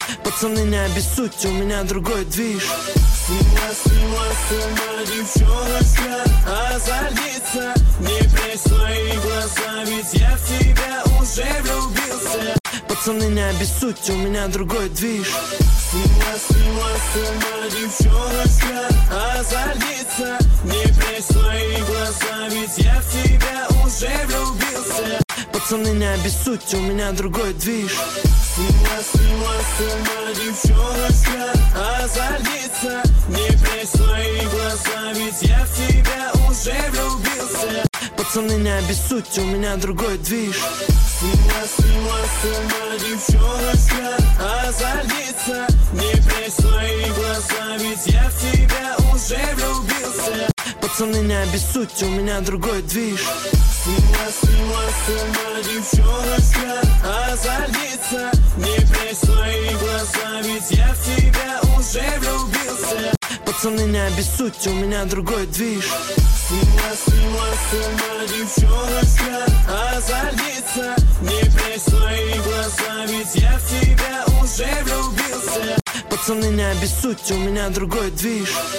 Пацаны, не обессудьте, у меня другой движ. Свела с ума девчоночка, озарится. Не прячь свои глаза, ведь я в тебя уже влюбился. Пацаны, не обессудьте, у меня другой движ. Свела с ума девчоночка, озарится. Не прячь свои глаза, ведь я в тебя уже влюбился. Пацаны, не обессудьте, у меня другой движ. Свела с ума девчоночка, озарится. Не прячь свои глаза, ведь я в тебя уже влюбился. Пацаны, не обессудьте, у меня другой движ. Свела с ума девчоночка, озарится. Не прячь свои глаза, ведь я в тебя уже влюбился. Пацаны, не обессудьте, у меня другой движ. Свела с ума девчоночка, озарится. Не прячь свои глаза, ведь я в тебя уже влюбился. Пацаны, не обессудьте, у меня другой движ. Свела с ума девчоночка, озарится. Не прячь свои глаза, ведь я в тебя уже влюбился. Пацаны, не обессудьте, у меня другой движ.